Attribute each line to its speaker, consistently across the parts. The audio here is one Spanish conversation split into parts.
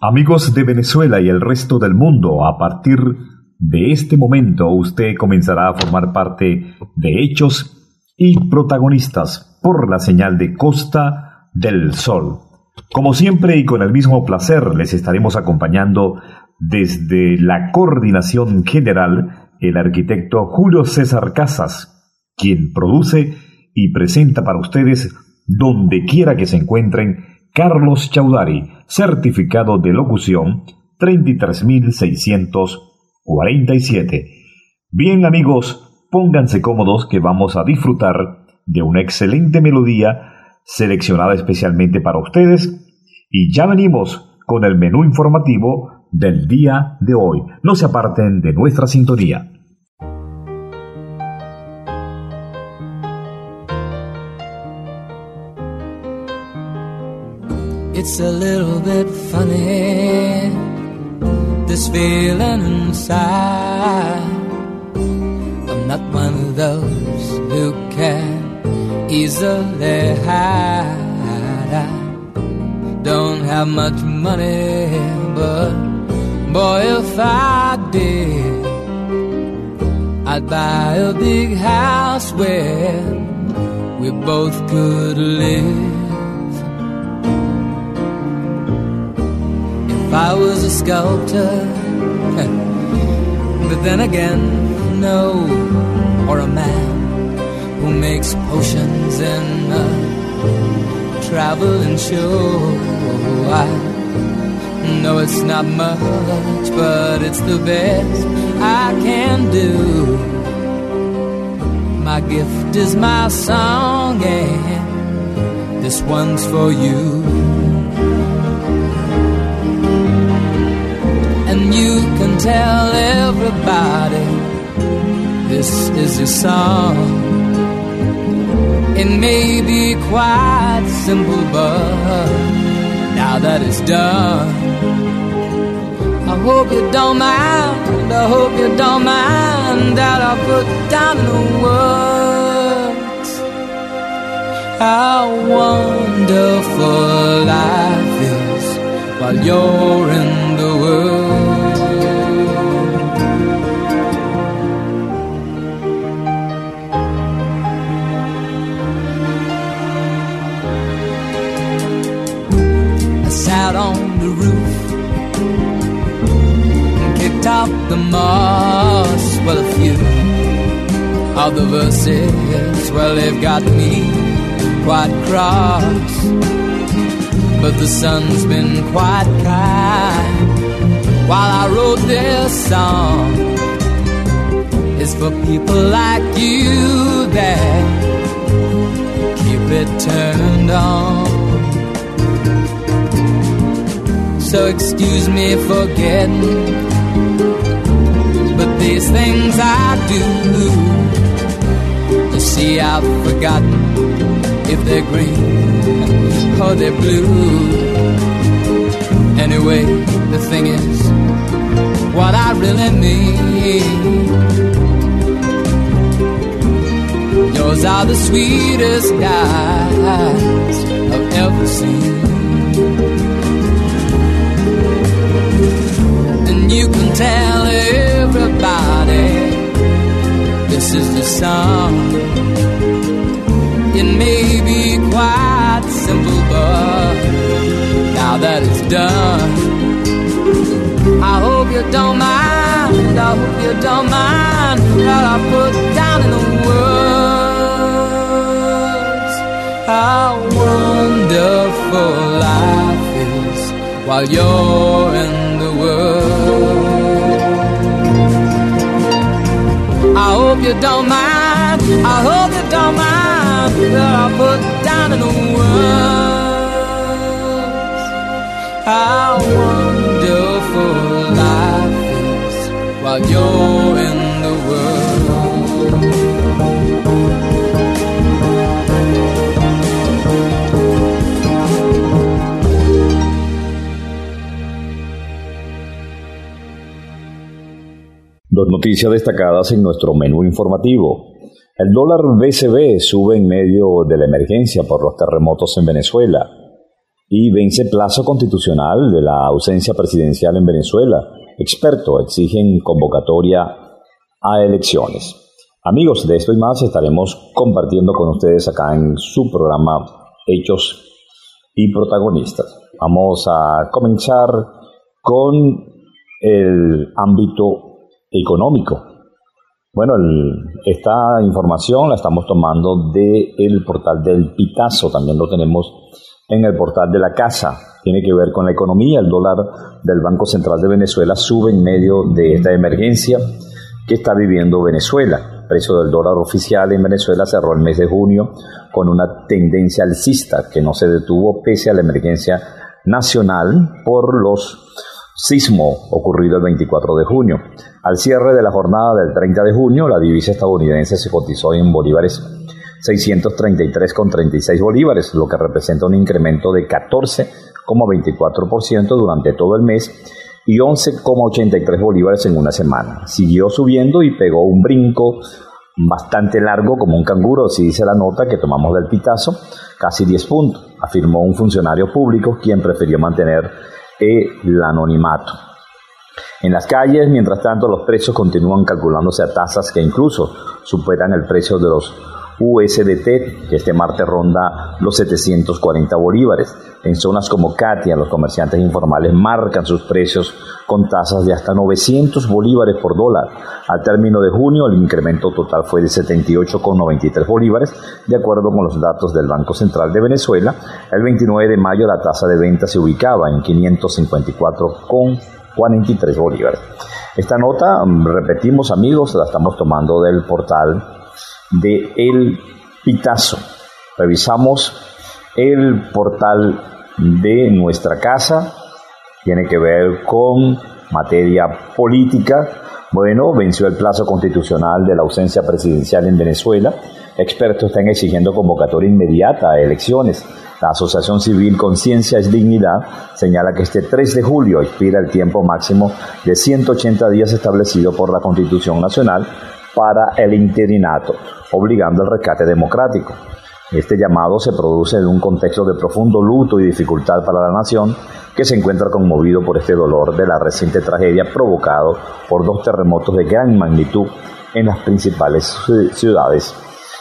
Speaker 1: Amigos de Venezuela y el resto del mundo, a partir de este momento usted comenzará a formar parte de hechos y protagonistas por la señal de Costa del Sol. Como siempre y con el mismo placer les estaremos acompañando desde la coordinación general el arquitecto Julio César Casas, quien produce y presenta para ustedes donde quiera que se encuentren Carlos Chaudhary, certificado de locución 33.647. Bien amigos, pónganse cómodos que vamos a disfrutar de una excelente melodía seleccionada especialmente para ustedes y ya venimos con el menú informativo del día de hoy. No se aparten de nuestra sintonía.
Speaker 2: It's a little bit funny, this feeling inside. I'm not one of those who can easily hide. I don't have much money, but boy, if I did, I'd buy a big house where we both could live. If I was a sculptor, but then again, no, or a man who makes potions in a traveling show. I know it's not much, but it's the best I can do. My gift is my song, and this one's for you. And you can tell everybody this is your song. It may be quite simple, but now that it's done, I hope you don't mind, I hope you don't mind that I put down in the words how wonderful life is while you're in the world. I sat on the roof and kicked out the moss. Well, a few of the verses, well, they've got me quite cross. But the sun's been quite kind while I wrote this song. It's for people like you that keep it turned on. So excuse me for getting, but these things I do. You see, I've forgotten if they're green or they're blue. Anyway, the thing is, what I really mean, yours are the sweetest eyes I've ever seen. And you can tell everybody this is the song. It may be quite simple, but now that it's done, I hope you don't mind, I hope you don't mind that I put down in the words how wonderful life is while you're in the world. I hope you don't mind, I hope you don't mind that I put down in the words how wonderful life is while you're in the world.
Speaker 1: Dos noticias destacadas en nuestro menú informativo. El dólar BCB sube en medio de la emergencia por los terremotos en Venezuela. Y vence plazo constitucional de la ausencia presidencial en Venezuela. Expertos exigen convocatoria a elecciones. Amigos, de esto y más estaremos compartiendo con ustedes acá en su programa Hechos y Protagonistas. Vamos a comenzar con el ámbito económico. Bueno, esta información la estamos tomando del portal del Pitazo, también lo tenemos en el portal de la Casa. Tiene que ver con la economía. El dólar del Banco Central de Venezuela sube en medio de esta emergencia que está viviendo Venezuela. El precio del dólar oficial en Venezuela cerró el mes de junio con una tendencia alcista que no se detuvo pese a la emergencia nacional por los sismos ocurrido el 24 de junio. Al cierre de la jornada del 30 de junio, la divisa estadounidense se cotizó en bolívares 633,36 bolívares, lo que representa un incremento de 14,24% durante todo el mes y 11,83 bolívares en una semana. Siguió subiendo y pegó un brinco bastante largo como un canguro, así dice la nota que tomamos del Pitazo, casi 10 puntos, afirmó un funcionario público quien prefirió mantener el anonimato. En las calles, mientras tanto, los precios continúan calculándose a tasas que incluso superan el precio de los USDT, que este martes ronda los 740 bolívares. En zonas como Catia, los comerciantes informales marcan sus precios con tasas de hasta 900 bolívares por dólar. Al término de junio, el incremento total fue de 78,93 bolívares, de acuerdo con los datos del Banco Central de Venezuela. El 29 de mayo la tasa de venta se ubicaba en 554,43 bolívares. Esta nota, repetimos amigos, la estamos tomando del portal de El Pitazo. Revisamos el portal de Nuestra Casa, tiene que ver con materia política. Bueno, venció el plazo constitucional de la ausencia presidencial en Venezuela. Expertos están exigiendo convocatoria inmediata a elecciones. La Asociación Civil Conciencia es Dignidad señala que este 3 de julio expira el tiempo máximo de 180 días establecido por la Constitución Nacional para el interinato, obligando al rescate democrático. Este llamado se produce en un contexto de profundo luto y dificultad para la nación, que se encuentra conmovido por este dolor de la reciente tragedia provocado por 2 terremotos de gran magnitud en las principales ciudades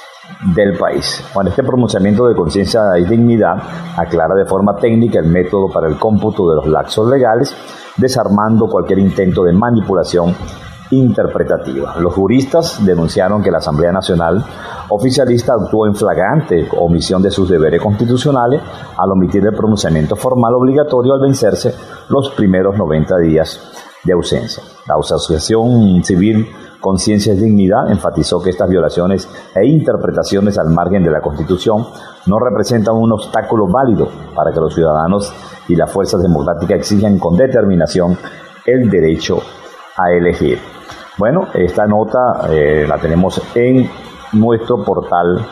Speaker 1: del país. Bueno, este pronunciamiento de Conciencia y Dignidad aclara de forma técnica el método para el cómputo de los lapsos legales, desarmando cualquier intento de manipulación interpretativa. Los juristas denunciaron que la Asamblea Nacional oficialista actuó en flagrante omisión de sus deberes constitucionales al omitir el pronunciamiento formal obligatorio al vencerse los primeros 90 días de ausencia. La Asociación Civil Conciencia y Dignidad enfatizó que estas violaciones e interpretaciones al margen de la Constitución no representan un obstáculo válido para que los ciudadanos y las fuerzas democráticas exijan con determinación el derecho a elegir. Bueno, esta nota la tenemos en nuestro portal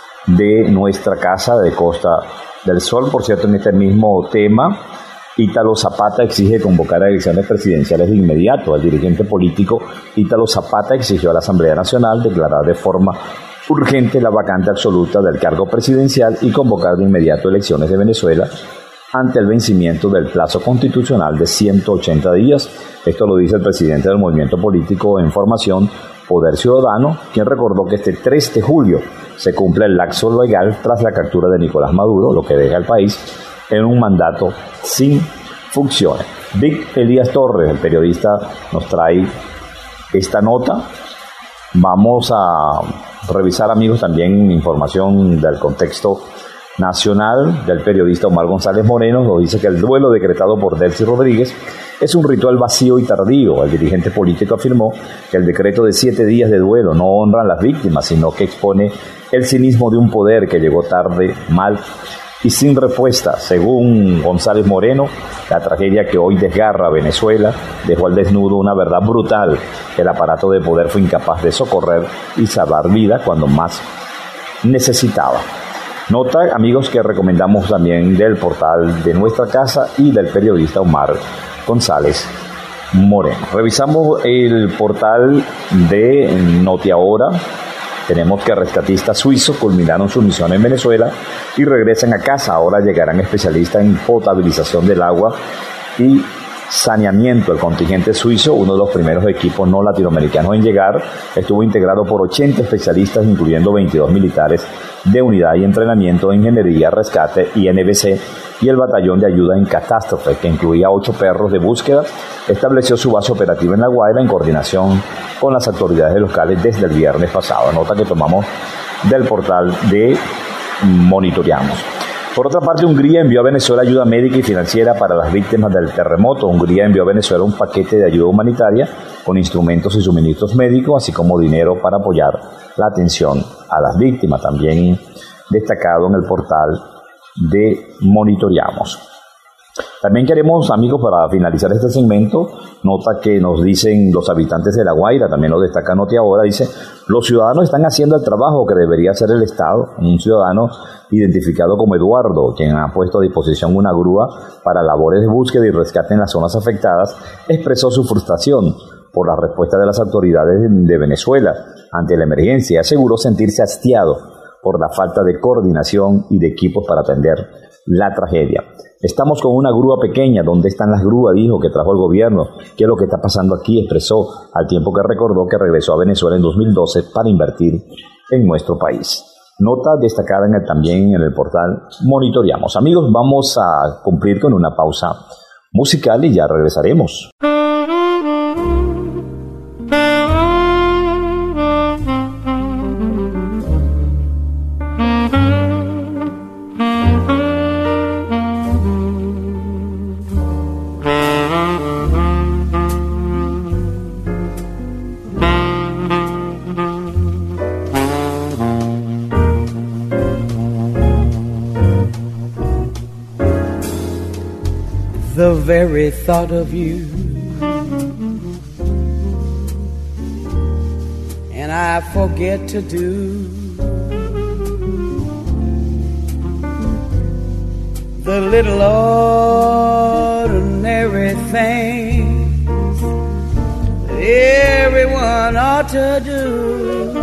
Speaker 1: de Nuestra Casa de Costa del Sol. Por cierto, en este mismo tema, Ítalo Zapata exige convocar a elecciones presidenciales de inmediato. El dirigente político Ítalo Zapata exigió a la Asamblea Nacional declarar de forma urgente la vacante absoluta del cargo presidencial y convocar de inmediato elecciones de Venezuela ante el vencimiento del plazo constitucional de 180 días. Esto lo dice el presidente del movimiento político en formación, Poder Ciudadano, quien recordó que este 3 de julio se cumple el lapso legal tras la captura de Nicolás Maduro, lo que deja al país en un mandato sin funciones. Vic Elías Torres, el periodista, nos trae esta nota. Vamos a revisar, amigos, también información del contexto nacional del periodista Omar González Moreno. Nos dice que el duelo decretado por Delcy Rodríguez es un ritual vacío y tardío. El dirigente político afirmó que el decreto de 7 días de duelo no honra a las víctimas, sino que expone el cinismo de un poder que llegó tarde, mal y sin respuesta. Según González Moreno, la tragedia que hoy desgarra a Venezuela dejó al desnudo una verdad brutal, que el aparato de poder fue incapaz de socorrer y salvar vidas cuando más necesitaba. Nota, amigos, que recomendamos también del portal de Nuestra Casa y del periodista Omar González Moreno. Revisamos el portal de Notiahora, Tenemos que rescatistas suizos culminaron su misión en Venezuela y regresan a casa. Ahora llegarán especialistas en potabilización del agua y saneamiento. El contingente suizo, uno de los primeros equipos no latinoamericanos en llegar, estuvo integrado por 80 especialistas, incluyendo 22 militares de unidad y entrenamiento de ingeniería, rescate, INBC, y el batallón de ayuda en catástrofe, que incluía 8 perros de búsqueda, estableció su base operativa en La Guaira en coordinación con las autoridades locales desde el viernes pasado. Nota que tomamos del portal de Monitoreamos. Por otra parte, Hungría envió a Venezuela ayuda médica y financiera para las víctimas del terremoto. Hungría envió a Venezuela un paquete de ayuda humanitaria con instrumentos y suministros médicos, así como dinero para apoyar la atención a las víctimas. También destacado en el portal de Monitoreamos. También queremos, amigos, para finalizar este segmento, nota que nos dicen los habitantes de La Guaira, también lo destaca Noti Ahora, dice: los ciudadanos están haciendo el trabajo que debería hacer el Estado. Un ciudadano identificado como Eduardo, quien ha puesto a disposición una grúa para labores de búsqueda y rescate en las zonas afectadas, expresó su frustración por la respuesta de las autoridades de Venezuela ante la emergencia y aseguró sentirse hastiado por la falta de coordinación y de equipos para atender la tragedia. Estamos con una grúa pequeña. ¿Dónde están las grúas?, dijo, que trajo el gobierno. ¿Qué es lo que está pasando aquí?, expresó, al tiempo que recordó que regresó a Venezuela en 2012 para invertir en nuestro país. Nota destacada también en el portal Monitoreamos. Amigos, vamos a cumplir con una pausa musical y ya regresaremos.
Speaker 2: The very thought of you, and I forget to do the little ordinary things that everyone ought to do.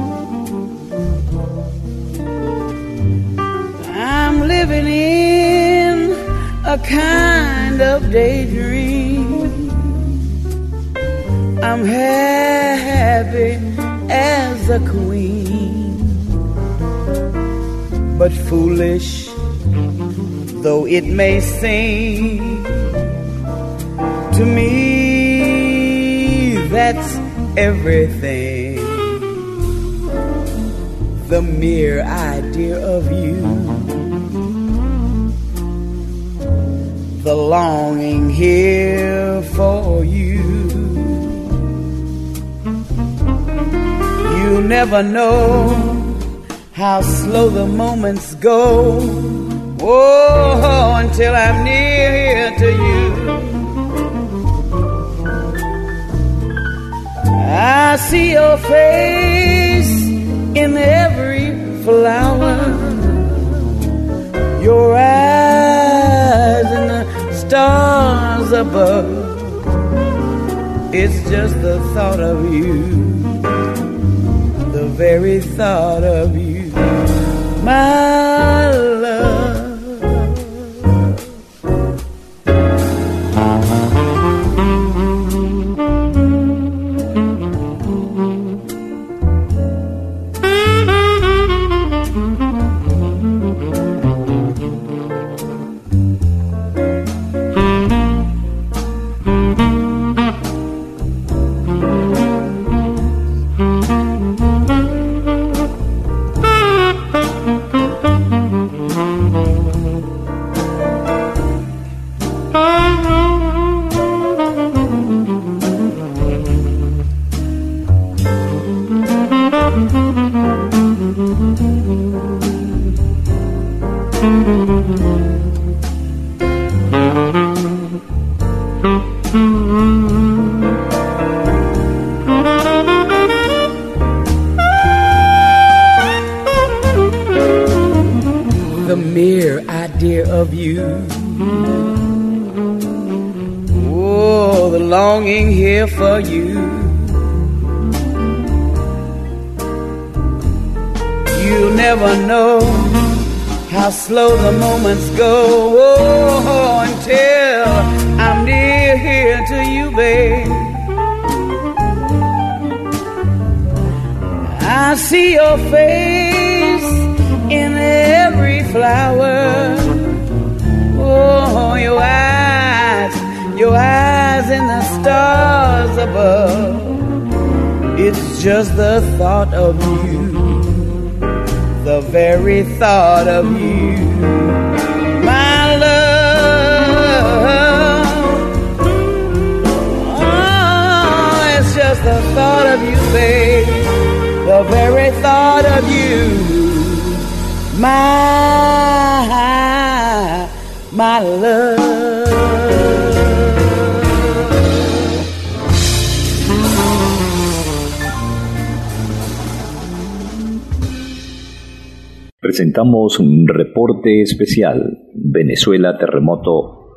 Speaker 2: I'm living in a kind of daydream. I'm happy as a queen, but foolish though it may seem to me, that's everything. The mere idea of you, the longing here for you. You never know how slow the moments go, oh, until I'm near to you. I see your face in every flower, your eyes and the stars above. It's just the thought of you, the very thought of you, my love. The mere idea of you, oh, the longing here for you, never know how slow the moments go, oh, until I'm near here to you, babe. I see your face in every flower, oh, your eyes in the stars above. It's just the thought of you, the very thought of you, my love. Oh, it's just the thought of you, babe, the very thought of you, my love.
Speaker 1: Presentamos un reporte especial, Venezuela Terremoto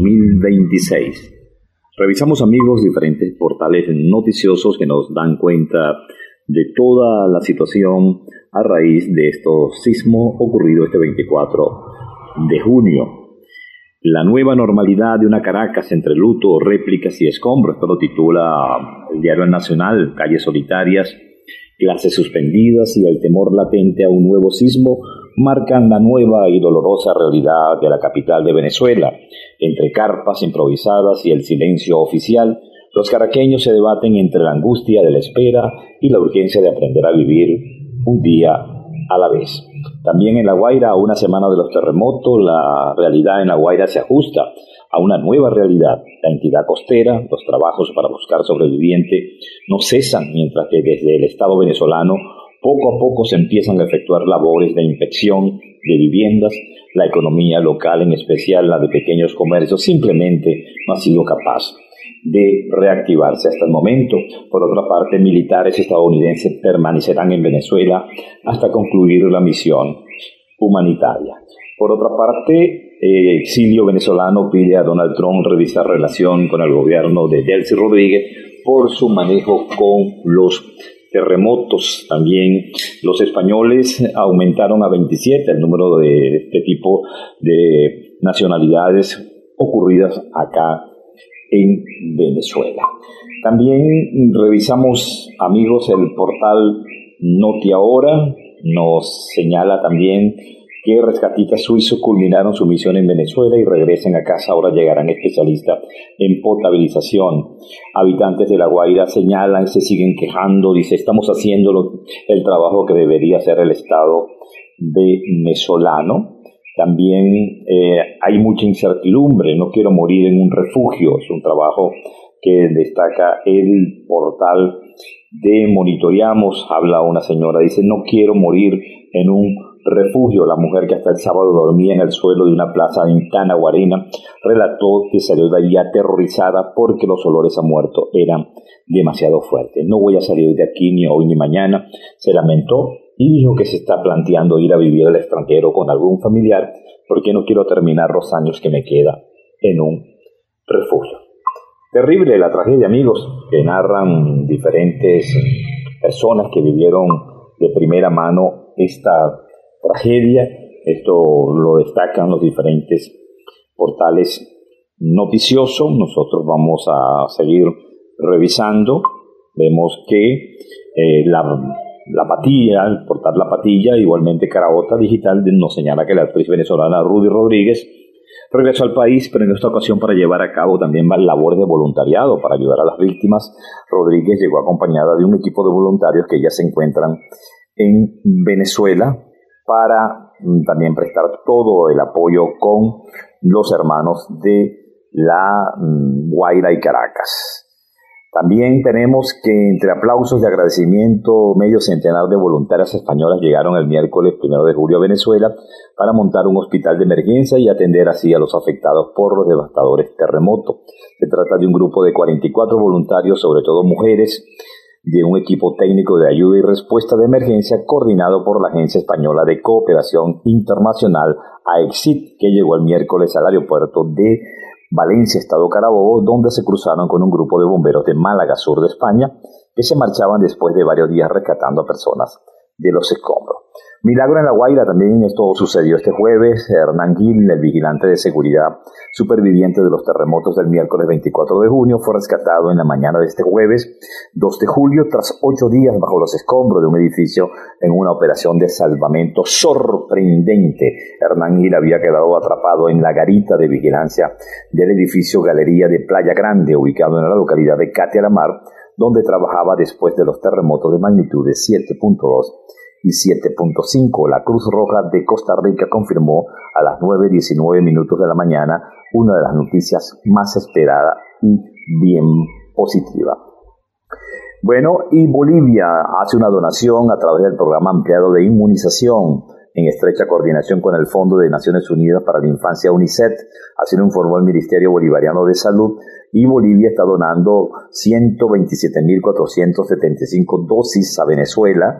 Speaker 1: 2026. Revisamos, amigos, diferentes portales noticiosos que nos dan cuenta de toda la situación a raíz de estos sismos ocurridos este 24 de junio. La nueva normalidad de una Caracas entre luto, réplicas y escombros. Esto lo titula el diario Nacional. Calles solitarias, clases suspendidas y el temor latente a un nuevo sismo marcan la nueva y dolorosa realidad de la capital de Venezuela. Entre carpas improvisadas y el silencio oficial, los caraqueños se debaten entre la angustia de la espera y la urgencia de aprender a vivir un día a la vez. También en La Guaira, a una semana de los terremotos, la realidad en La Guaira se ajusta a una nueva realidad. La entidad costera, los trabajos para buscar sobreviviente no cesan, mientras que desde el Estado venezolano poco a poco se empiezan a efectuar labores de inspección de viviendas. La economía local, en especial la de pequeños comercios, simplemente no ha sido capaz de reactivarse hasta el momento. Por otra parte, militares estadounidenses permanecerán en Venezuela hasta concluir la misión humanitaria. Por otra parte, exilio venezolano pide a Donald Trump revisar relación con el gobierno de Delcy Rodríguez por su manejo con los terremotos. También los españoles aumentaron a 27 el número de este tipo de nacionalidades ocurridas acá en Venezuela. También revisamos, amigos, el portal Noti Ahora. Nos señala también que rescatistas suizos culminaron su misión en Venezuela y regresan a casa. Ahora llegarán especialistas en potabilización. Habitantes de La Guaira señalan, se siguen quejando, dice, estamos haciendo el trabajo que debería hacer el Estado venezolano. También hay mucha incertidumbre, no quiero morir en un refugio. Es un trabajo que destaca el portal de Monitoreamos. Habla una señora, dice, no quiero morir en un refugio. La mujer que hasta el sábado dormía en el suelo de una plaza en Tanaguarena relató que salió de allí aterrorizada porque los olores a muerto eran demasiado fuertes. No voy a salir de aquí ni hoy ni mañana, se lamentó y dijo que se está planteando ir a vivir al extranjero con algún familiar porque no quiero terminar los años que me queda en un refugio. Terrible la tragedia, amigos, que narran diferentes personas que vivieron de primera mano esta tragedia. Esto lo destacan los diferentes portales noticiosos. Nosotros vamos a seguir revisando. Vemos que la Patilla, el portal La Patilla, igualmente Carabota Digital, nos señala que la actriz venezolana Rudy Rodríguez regresó al país, pero en esta ocasión para llevar a cabo también labores de voluntariado para ayudar a las víctimas. Rodríguez llegó acompañada de un equipo de voluntarios que ya se encuentran en Venezuela para también prestar todo el apoyo con los hermanos de La Guaira y Caracas. También tenemos que entre aplausos de agradecimiento, medio centenar de voluntarias españolas llegaron el miércoles 1 de julio a Venezuela para montar un hospital de emergencia y atender así a los afectados por los devastadores terremotos. Se trata de un grupo de 44 voluntarios, sobre todo mujeres, de un equipo técnico de ayuda y respuesta de emergencia coordinado por la Agencia Española de Cooperación Internacional, AECSIT, que llegó el miércoles al aeropuerto de Valencia, Estado Carabobo, donde se cruzaron con un grupo de bomberos de Málaga, sur de España, que se marchaban después de varios días rescatando a personas de los escombros. Milagro en La Guaira, también esto sucedió este jueves. Hernán Gil, el vigilante de seguridad superviviente de los terremotos del miércoles 24 de junio, fue rescatado en la mañana de este jueves 2 de julio tras 8 días bajo los escombros de un edificio en una operación de salvamento sorprendente. Hernán Gil había quedado atrapado en la garita de vigilancia del edificio Galería de Playa Grande, ubicado en la localidad de Catia la Mar, donde trabajaba después de los terremotos de magnitud de 7.2 y 7.5. La Cruz Roja de Costa Rica confirmó a las 9:19 minutos de la mañana una de las noticias más esperadas y bien positiva. Bueno, y Bolivia hace una donación a través del programa ampliado de inmunización en estrecha coordinación con el Fondo de Naciones Unidas para la Infancia UNICEF. Así lo informó el Ministerio Bolivariano de Salud, y Bolivia está donando 127.475 dosis a Venezuela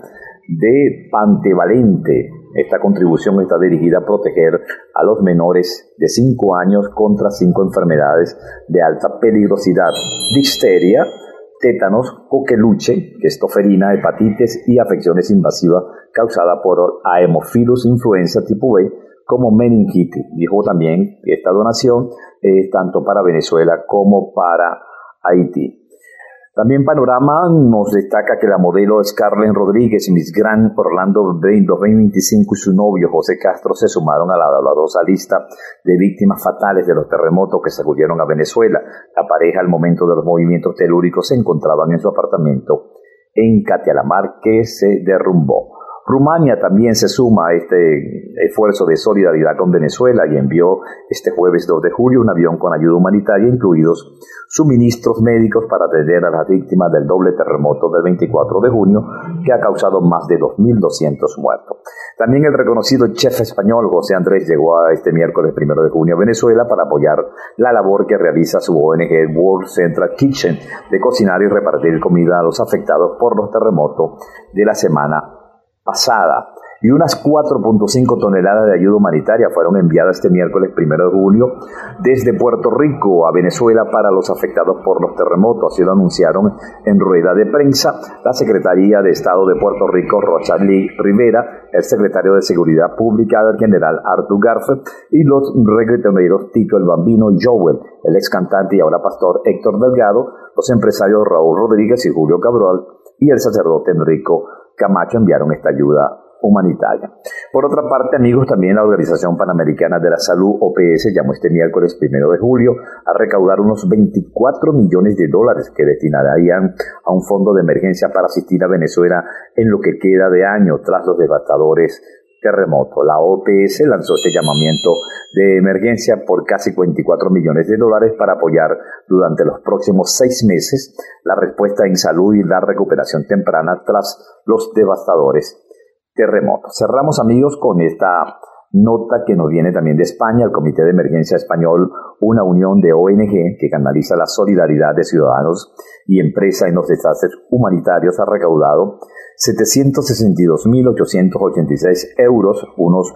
Speaker 1: de pantevalente. Esta contribución está dirigida a proteger a los menores de 5 años contra 5 enfermedades de alta peligrosidad: difteria, tétanos, coqueluche, testosterona, hepatitis y afecciones invasivas causadas por Haemophilus influenza tipo B, como meningitis. Dijo también que esta donación es tanto para Venezuela como para Haití. También Panorama nos destaca que la modelo Scarlett Rodríguez y Miss Grand Orlando 2025 y su novio José Castro se sumaron a la dolorosa lista de víctimas fatales de los terremotos que sacudieron a Venezuela. La pareja, al momento de los movimientos telúricos, se encontraban en su apartamento en Catia la Mar, que se derrumbó. Rumania también se suma a este esfuerzo de solidaridad con Venezuela y envió este jueves 2 de julio un avión con ayuda humanitaria, incluidos suministros médicos para atender a las víctimas del doble terremoto del 24 de junio, que ha causado más de 2.200 muertos. También el reconocido chef español José Andrés llegó a este miércoles 1 de junio a Venezuela para apoyar la labor que realiza su ONG World Central Kitchen de cocinar y repartir comida a los afectados por los terremotos de la semana pasada. Y unas 4.5 toneladas de ayuda humanitaria fueron enviadas este miércoles 1 de julio desde Puerto Rico a Venezuela para los afectados por los terremotos. Así lo anunciaron en rueda de prensa la Secretaría de Estado de Puerto Rico, Rosalí Rivera, el secretario de Seguridad Pública, el general Arthur Garfield, y los reggaetoneros Tito el Bambino y Joel, el ex cantante y ahora pastor Héctor Delgado, los empresarios Raúl Rodríguez y Julio Cabral y el sacerdote Enrico Camacho enviaron esta ayuda humanitaria. Por otra parte, amigos, también la Organización Panamericana de la Salud, OPS, llamó este miércoles 1 de julio a recaudar unos $24 millones que destinarían a un fondo de emergencia para asistir a Venezuela en lo que queda de año tras los devastadores terremotos. La OPS lanzó este llamamiento de emergencia por casi $24 millones para apoyar durante los próximos 6 meses la respuesta en salud y la recuperación temprana tras los devastadores terremotos. Cerramos, amigos, con esta nota que nos viene también de España. El Comité de Emergencia Español, una unión de ONG que canaliza la solidaridad de ciudadanos y empresas en los desastres humanitarios, ha recaudado 762.886 euros, unos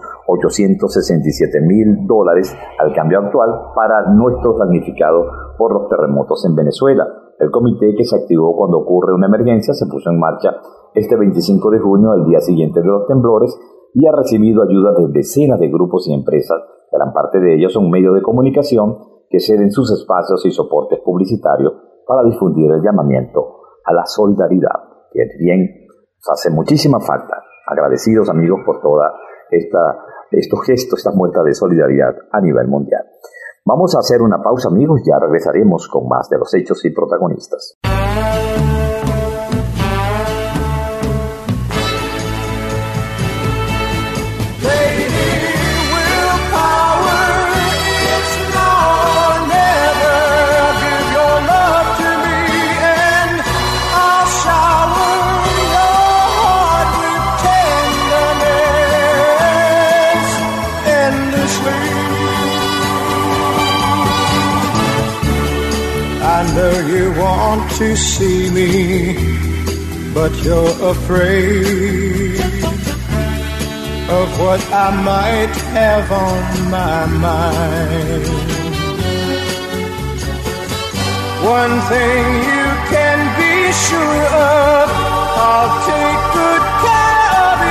Speaker 1: $867.000 al cambio actual, para nuestros damnificados por los terremotos en Venezuela. El comité, que se activó cuando ocurre una emergencia, se puso en marcha este 25 de junio, el día siguiente de los temblores, y ha recibido ayuda de decenas de grupos y empresas. Gran parte de ellos son medios de comunicación que ceden sus espacios y soportes publicitarios para difundir el llamamiento a la solidaridad, que bien nos hace muchísima falta. Agradecidos, amigos, por toda estos gestos, estas muestras de solidaridad a nivel mundial. Vamos a hacer una pausa, amigos, ya regresaremos con más de los hechos y protagonistas.
Speaker 3: You want to see me, but you're afraid of what I might have on my mind. One thing you can be sure of, I'll take good care of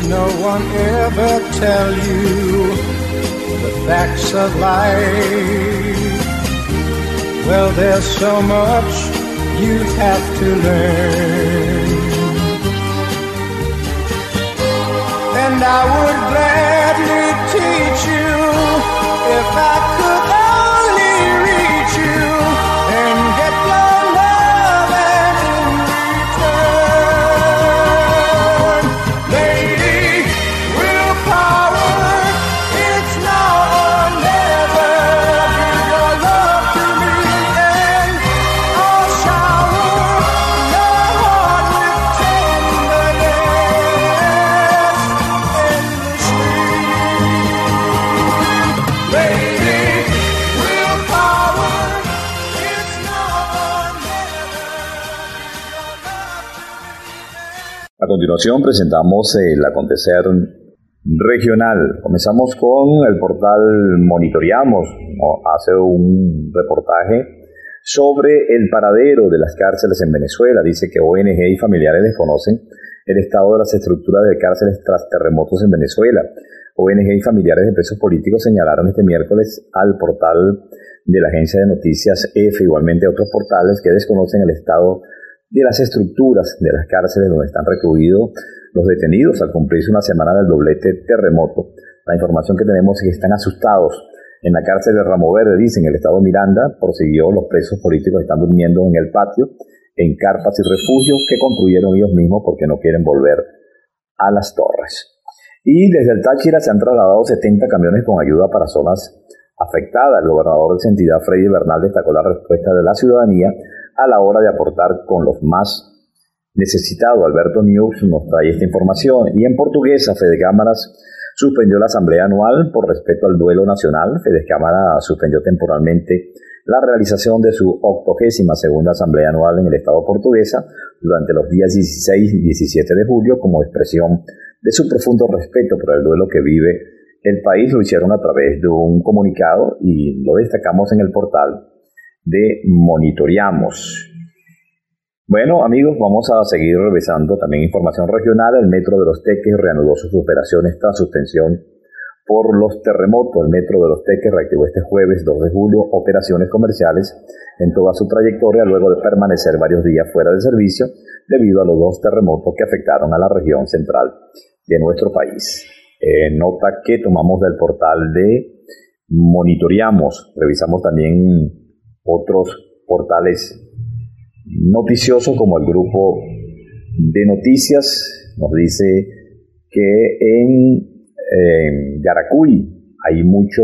Speaker 3: no one ever tell you the facts of life? Well, there's so much you have to learn, and I would gladly teach you if I could only reach you and get your love and in return. Lady, willpower, it's now or never. Give your love to me and I'll shower your heart with tenderness in the stream. Lady, willpower, it's now or never. Give your love to me.
Speaker 1: A continuación presentamos el acontecer regional. Comenzamos con el portal Monitoreamos. Hace un reportaje sobre el paradero de las cárceles en Venezuela. Dice que ONG y familiares desconocen el estado de las estructuras de cárceles tras terremotos en Venezuela. ONG y familiares de presos políticos señalaron este miércoles al portal de la agencia de noticias EFE, igualmente a otros portales que desconocen el estado de las estructuras de las cárceles donde están recluidos los detenidos al cumplirse una semana del doblete terremoto. La información que tenemos es que están asustados. En la cárcel de Ramo Verde, dicen, el estado Miranda prosiguió, los presos políticos están durmiendo en el patio, en carpas y refugios que construyeron ellos mismos porque no quieren volver a las torres. Y desde el Táchira se han trasladado 70 camiones con ayuda para zonas afectadas. El gobernador de esa entidad, Freddy Bernal, destacó la respuesta de la ciudadanía a la hora de aportar con los más necesitados. Alberto News nos trae esta información. Y en Portuguesa, Fedecámaras suspendió la asamblea anual por respeto al duelo nacional. Fedecámara suspendió temporalmente la realización de su 82ª asamblea anual en el estado portuguesa durante los días 16 y 17 de julio como expresión de su profundo respeto por el duelo que vive el país. Lo hicieron a través de un comunicado y lo destacamos en el portal de Monitoreamos. Bueno, amigos, vamos a seguir revisando también información regional. El Metro de Los Teques reanudó sus operaciones tras suspensión por los terremotos. El Metro de Los Teques reactivó este jueves 2 de julio operaciones comerciales en toda su trayectoria luego de permanecer varios días fuera de servicio debido a los 2 terremotos que afectaron a la región central de nuestro país. Nota que tomamos del portal de Monitoreamos. Revisamos también otros portales noticiosos como el grupo de noticias. Nos dice que en Yaracuy hay mucho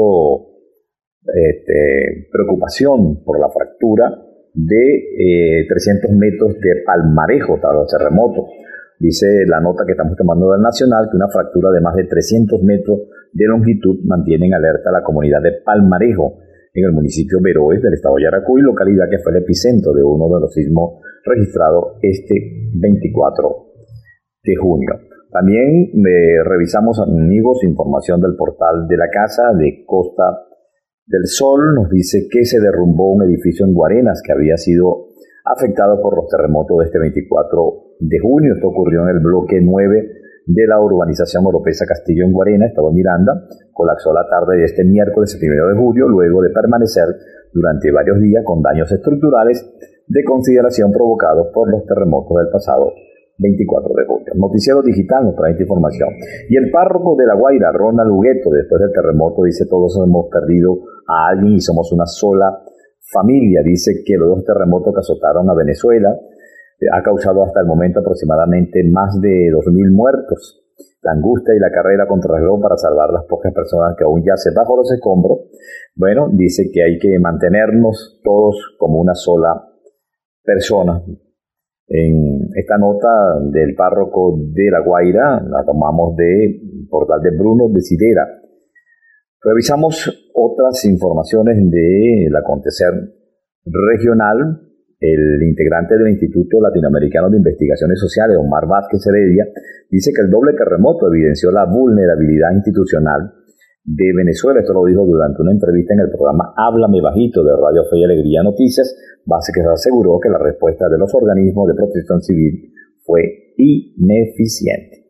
Speaker 1: preocupación por la fractura de 300 metros de palmarejo tras los terremotos. Dice la nota que estamos tomando del Nacional que una fractura de más de 300 metros de longitud mantiene en alerta a la comunidad de Palmarejo en el municipio Veroes del estado de Yaracuy, localidad que fue el epicentro de uno de los sismos registrados este 24 de junio. También revisamos, amigos, información del portal de la Casa de Costa del Sol. Nos dice que se derrumbó un edificio en Guarenas que había sido afectado por los terremotos de este 24 de junio. Esto ocurrió en el bloque 9 de la urbanización Oropesa Castillo en Guarena, estado Miranda. Colapsó la tarde de este miércoles 1 de julio, luego de permanecer durante varios días con daños estructurales de consideración provocados por los terremotos del pasado 24 de julio. Noticiero Digital nos trae esta información. Y el párroco de La Guaira, Ronald Hugueto, después del terremoto, dice: todos hemos perdido a alguien y somos una sola familia. Dice que los 2 terremotos que azotaron a Venezuela ha causado hasta el momento aproximadamente más de 2.000 muertos. La angustia y la carrera contra el reloj para salvar las pocas personas que aún yacen bajo los escombros. Bueno, dice que hay que mantenernos todos como una sola persona. En esta nota del párroco de La Guaira la tomamos del portal de Bruno de Sidera. Revisamos otras informaciones del acontecer regional. El integrante del Instituto Latinoamericano de Investigaciones Sociales, Omar Vázquez Heredia, dice que el doble terremoto evidenció la vulnerabilidad institucional de Venezuela. Esto lo dijo durante una entrevista en el programa Háblame Bajito de Radio Fe y Alegría Noticias. Vázquez aseguró que la respuesta de los organismos de protección civil fue ineficiente.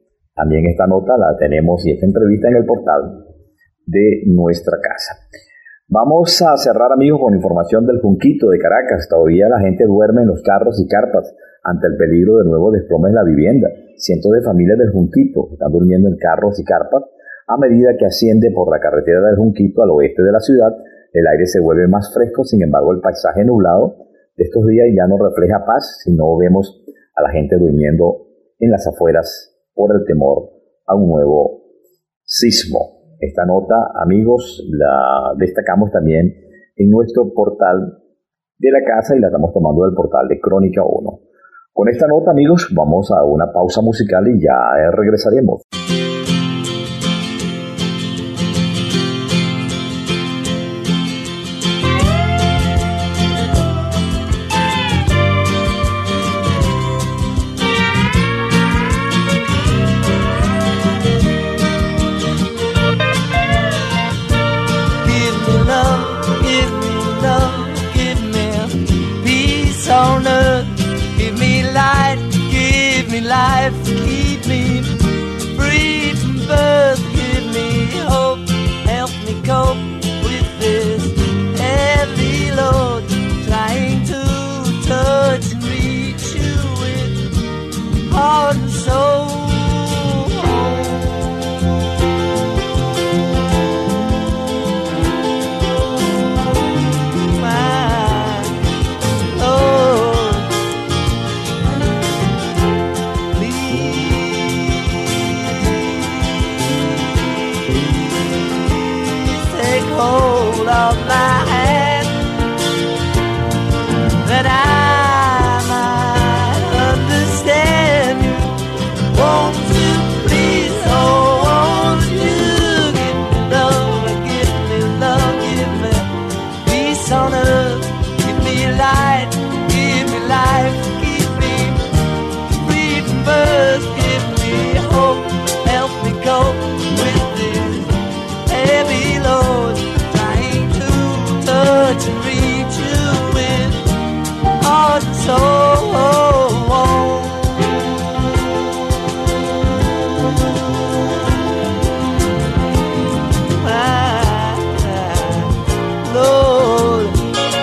Speaker 1: También esta nota la tenemos y esta entrevista en el portal de nuestra casa. Vamos a cerrar, amigos, con información del Junquito de Caracas. Todavía la gente duerme en los carros y carpas ante el peligro de nuevo desplome en la vivienda. Cientos de familias del Junquito están durmiendo en carros y carpas a medida que asciende por la carretera del Junquito al oeste de la ciudad. El aire se vuelve más fresco, sin embargo el paisaje nublado de estos días ya no refleja paz, sino vemos a la gente durmiendo en las afueras por el temor a un nuevo sismo. Esta nota, amigos, la destacamos también en nuestro portal de la casa y la estamos tomando del portal de Crónica 1. Con esta nota, amigos, vamos a una pausa musical y ya regresaremos.
Speaker 2: Life, keep me free from birth, give me hope, help me cope with this heavy load, trying to touch and reach you with heart and soul. Hold of my hand, that I might understand you. Won't you please, oh, won't you give me love, give me peace on earth, give me light, give me life, keep me free from birth, give me hope, help me cope with this heavy load. Touch and reach you with heart and soul. Lord,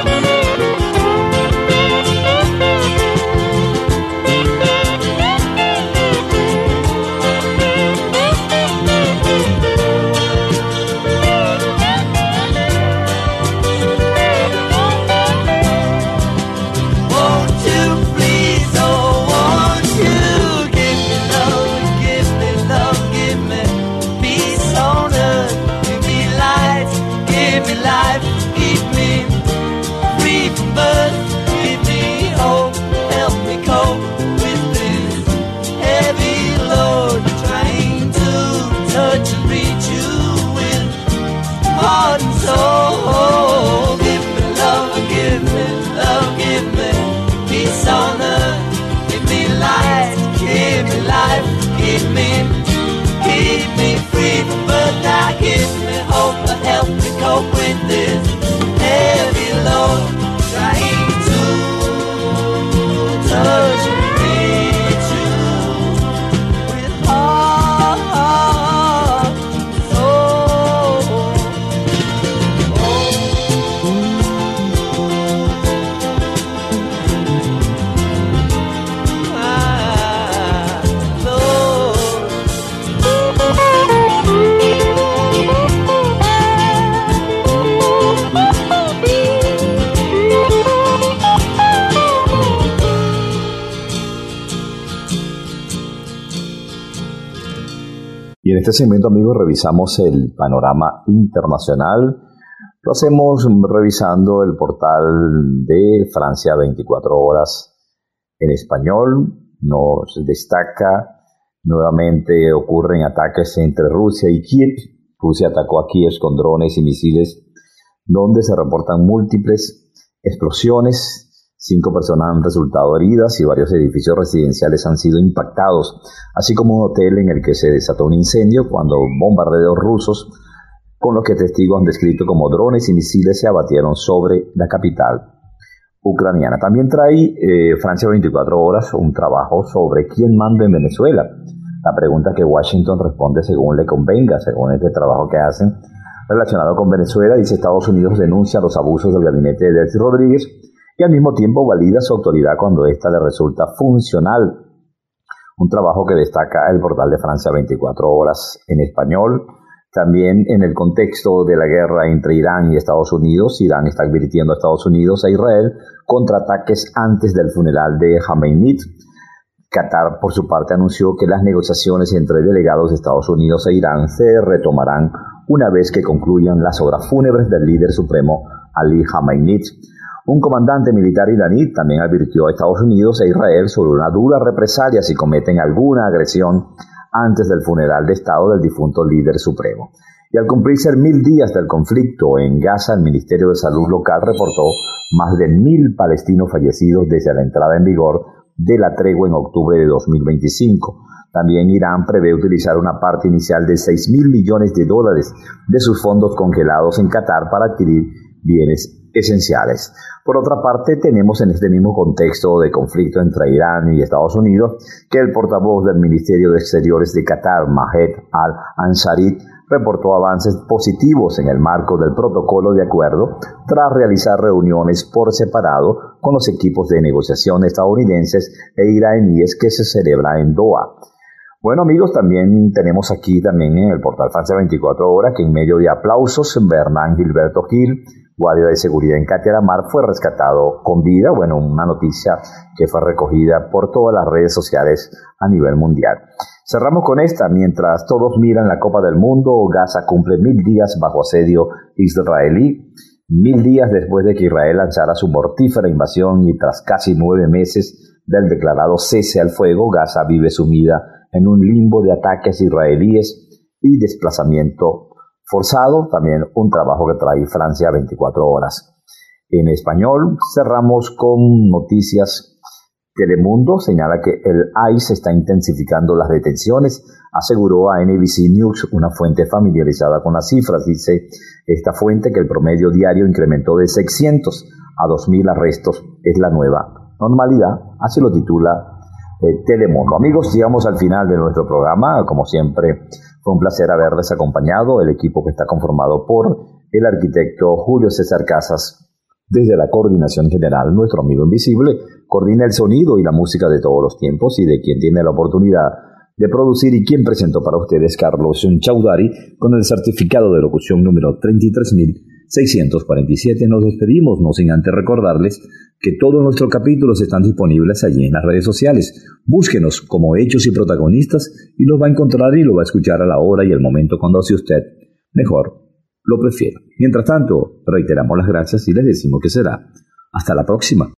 Speaker 2: keep me free from birth, now give me hope, help me cope with this heavy load, trying to touch and reach you with heart, soul.
Speaker 1: Y en este segmento, amigos, revisamos el panorama internacional. Lo hacemos revisando el portal de Francia 24 horas en español. Nos destaca nuevamente ocurren ataques entre Rusia y Kiev. Rusia atacó a Kiev con drones y misiles, donde se reportan múltiples explosiones. 5 personas han resultado heridas y varios edificios residenciales han sido impactados, así como un hotel en el que se desató un incendio cuando bombardeos rusos, con los que testigos han descrito como drones y misiles, se abatieron sobre la capital ucraniana. También trae Francia 24 horas un trabajo sobre quién manda en Venezuela. La pregunta que Washington responde según le convenga, según este trabajo que hacen. Relacionado con Venezuela, dice: Estados Unidos denuncia los abusos del gabinete de Delcy Rodríguez y al mismo tiempo valida su autoridad cuando ésta le resulta funcional. Un trabajo que destaca el portal de Francia 24 horas en español. También en el contexto de la guerra entre Irán y Estados Unidos, Irán está advirtiendo a Estados Unidos e Israel contra ataques antes del funeral de Khamenei. Qatar, por su parte, anunció que las negociaciones entre delegados de Estados Unidos e Irán se retomarán una vez que concluyan las obras fúnebres del líder supremo Ali Khamenei. Un comandante militar iraní también advirtió a Estados Unidos e Israel sobre una dura represalia si cometen alguna agresión antes del funeral de Estado del difunto líder supremo. Y al cumplirse 1000 días del conflicto en Gaza, el Ministerio de Salud local reportó más de 1000 palestinos fallecidos desde la entrada en vigor de la tregua en octubre de 2025. También Irán prevé utilizar una parte inicial de $6.000 millones de sus fondos congelados en Qatar para adquirir bienes esenciales. Por otra parte, tenemos en este mismo contexto de conflicto entre Irán y Estados Unidos que el portavoz del Ministerio de Exteriores de Qatar, Mahed Al-Ansari, reportó avances positivos en el marco del protocolo de acuerdo tras realizar reuniones por separado con los equipos de negociación estadounidenses e iraníes que se celebra en Doha. Bueno, amigos, también tenemos aquí también en el portal Francia 24 horas que en medio de aplausos, Bernard Gilberto Gil, guardia de seguridad en Katia Lamar, fue rescatado con vida. Bueno, una noticia que fue recogida por todas las redes sociales a nivel mundial. Cerramos con esta: mientras todos miran la Copa del Mundo, Gaza cumple 1000 días bajo asedio israelí. 1000 días después de que Israel lanzara su mortífera invasión y tras casi 9 meses del declarado cese al fuego, Gaza vive sumida en un limbo de ataques israelíes y desplazamiento forzado. También un trabajo que trae Francia 24 horas. En español cerramos con noticias. Telemundo señala que el ICE está intensificando las detenciones, aseguró a NBC News una fuente familiarizada con las cifras. Dice esta fuente que el promedio diario incrementó de 600 a 2.000 arrestos. Es la nueva normalidad, así lo titula Telemundo. Amigos, llegamos al final de nuestro programa. Como siempre, fue un placer haberles acompañado. El equipo que está conformado por el arquitecto Julio César Casas, desde la coordinación general, nuestro amigo invisible, coordina el sonido y la música de todos los tiempos y de quien tiene la oportunidad de producir y quien presentó para ustedes, Carlos Chaudhary, con el certificado de locución número 33.647. Nos despedimos, no sin antes recordarles que todos nuestros capítulos están disponibles allí en las redes sociales. Búsquenos como Hechos y Protagonistas y los va a encontrar y lo va a escuchar a la hora y el momento cuando hace usted mejor lo prefiera. Mientras tanto, reiteramos las gracias y les decimos que será hasta la próxima.